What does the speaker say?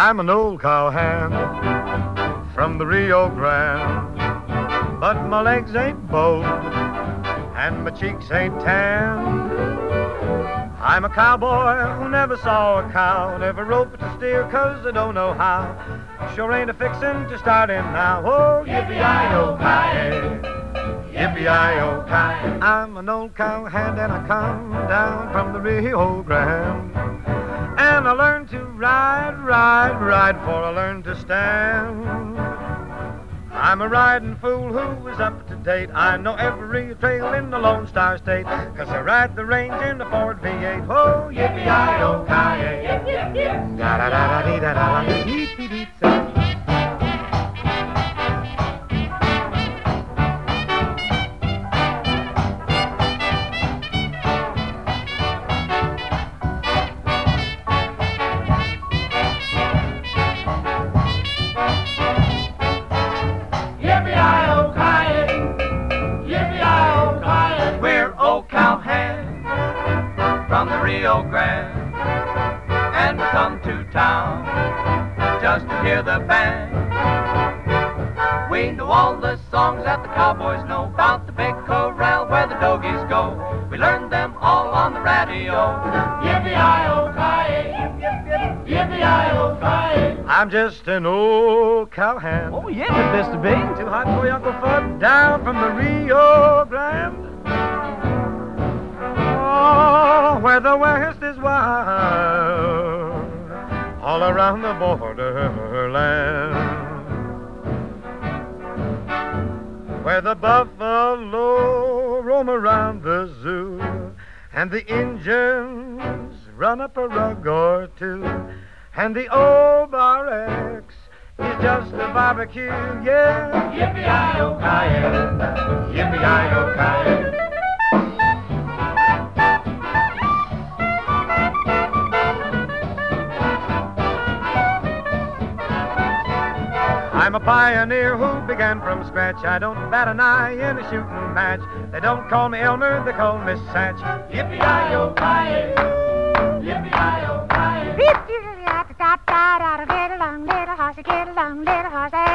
I'm an old cowhand from the Rio Grande, but my legs ain't bowed and my cheeks ain't tan. I'm a cowboy who never saw a cow, never roped a steer 'cause I don't know how. Sure ain't a fixin' to start in now. Oh, yippee-yi-yo-ki-yay, yippee-yi-yo-ki. I'm an old cowhand and I come down from the Rio Grande, and I learned to ride before I learned to stand. I'm a riding fool who is up to date. I know every trail in the Lone Star State, 'cause I ride the range in the Ford V8. Oh, yippee-yi-yo-ki-yay, yip, yip, yip. Da-da-da-da-dee-da-da-da-dee-dee-dee-dee. From the Rio Grande, and we come to town just to hear the band. We know all the songs that the cowboys know about the big corral where the dogies go. We learned them all on the radio. Yippee-yi-yo-ki-yay, yippee-yi-yo-ki-yay. I'm just an old cowhand. Oh, yeah, but Mr. Bing. Too hot for your Uncle Fudd down from the Rio Grande. Oh, where the West is wild, all around the borderland, where the buffalo roam around the zoo, and the Injuns run up a rug or two, and the old Bar X is just a barbecue, yeah. Yippee-yi-yo-ki-yay, yippee-yi-yo-ki-yay. I'm a pioneer who began from scratch. I don't bat an eye in a shooting match. They don't call me Elmer, they call me Satch. Yippee-yi-yo-ki-yay, yippee-yi-yo-ki-yay. Get along, little horsey, get along, little horsey.